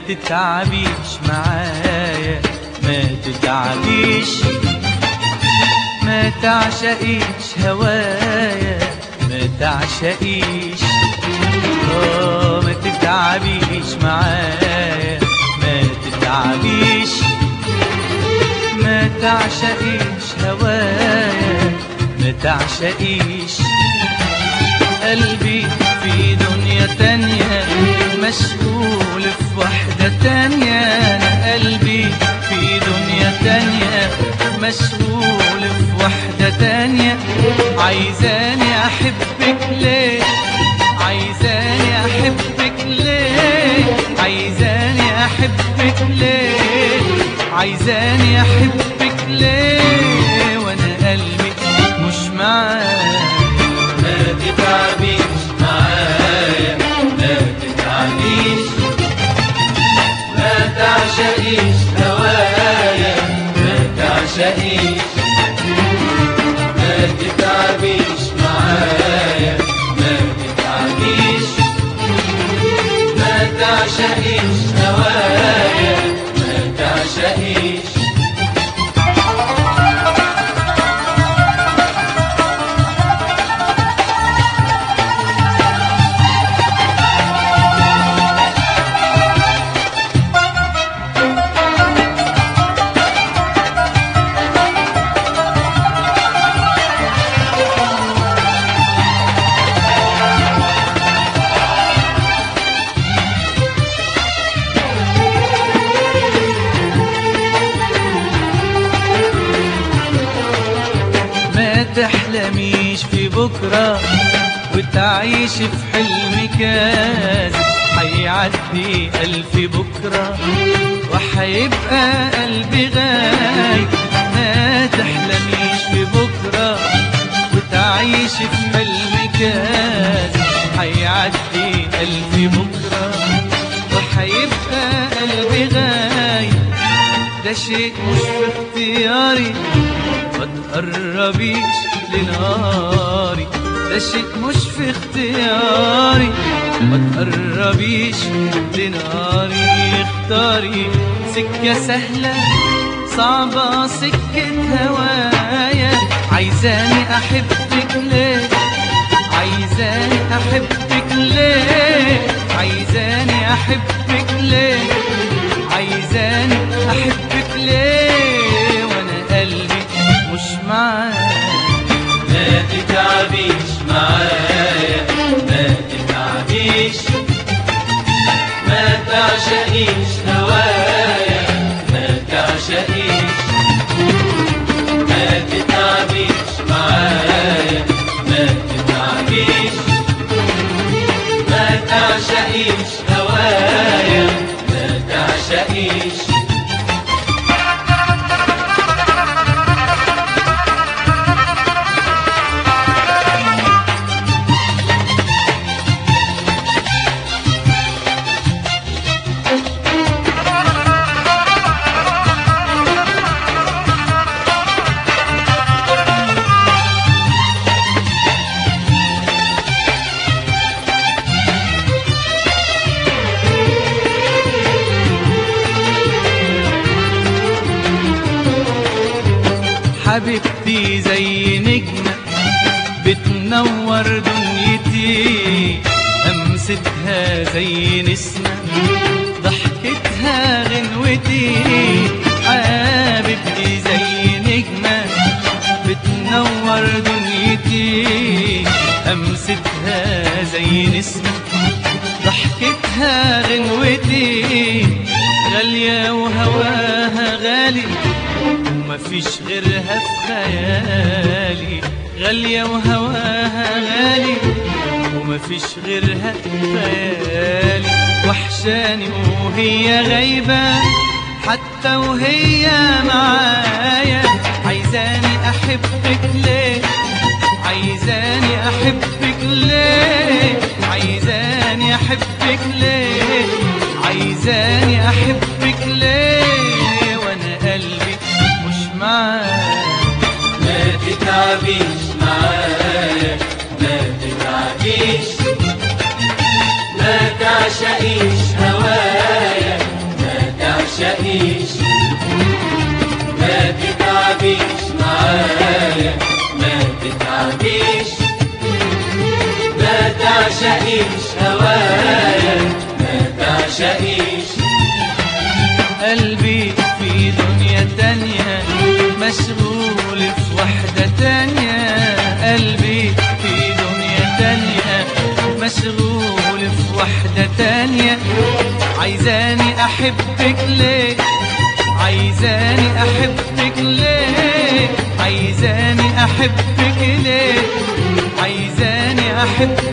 تتعبيش معايا، ما تتعبيش، ما تعشقيش هوايا، ما تعشقيش، ما تتعبيش معايا، ما تتعبيش، ما تعشقيش هوايا، ما تعشقيش. قلبي في دنيا تانية مشغول في وحدة تانية، أنا قلبي في دنيا تانية مشغول في وحدة تانية. عايزاني أحبك ليه، عايزاني أحبك ليه، عايزاني أحبك ليه، عايزاني أحبك ليه وأنا قلبي مش معاك. ما تتعبيش معايا، ما تتعبيش، ما تعشقيش هوايا، ما تعشقيش، ما تتعبيش معايا، ما تتعبيش، ما تعشقيش هوايا، ما تعشقيش. تحلميش في بكرة وتعيش في حلم كاذب، حيعدي 1000 بكرة وحيبقى قلبي غايب. ما تحلميش في بكرة وتعيش في حلم كاذب، حيعدي 1000 بكرة وحيبقى قلبي غايب. ده شيء مش في اختياري، ما تقربيش لناري، ده شيء مش في اختياري، ما تقربيش لناري. اختاري سكة سهلة صعبة سكة هوايا، عايزاني أحبك ليه، عايزاني أحبك ليه، عايزاني أحبك ليه، عايزاني أحبك ليه وأنا قلبي مش معاك. ما تتعبيش معايا، ما تتعبيش، ما تعشقيش هوايا، ما تعشقيش، ما تتعبيش معايا، ما تتعبيش، ما تعشقيش هوايا، ما تعشقيش. حبيبتي زي نجمة بتنور دنيتي، همستها زي نسمة ضحكتها غنوتي. حبيبتي زي نجمة بتنور دنيتي، همستها زي نسمة ضحكتها غنوتي. غالية وهواها غالي ومفيش غيرها في خيالي، غالية وهواها غالي ومفيش غيرها في خيالي. وحشاني وهي غايبة حتى وهي معايا، عايزاني أحبك ليه، عايزاني أحبك ليه، عايزاني أحبك ليه، عايزاني أحبك ليه وأنا قلبي مش معاك. ما تتعبيش معايا، ما تتعبيش، ما تعشقيش هوايا، تتعبيش، ما تعشقيش هوايا، ما تعشقيش. قلبي في دنيا تانية مشغول في وحدة تانية، قلبي في دنيا تانية مشغول في وحدة تانية. عايزاني أحبك ليه، عايزاني أحبك ليه، عايزاني أحبك ليه، عايزاني أحبك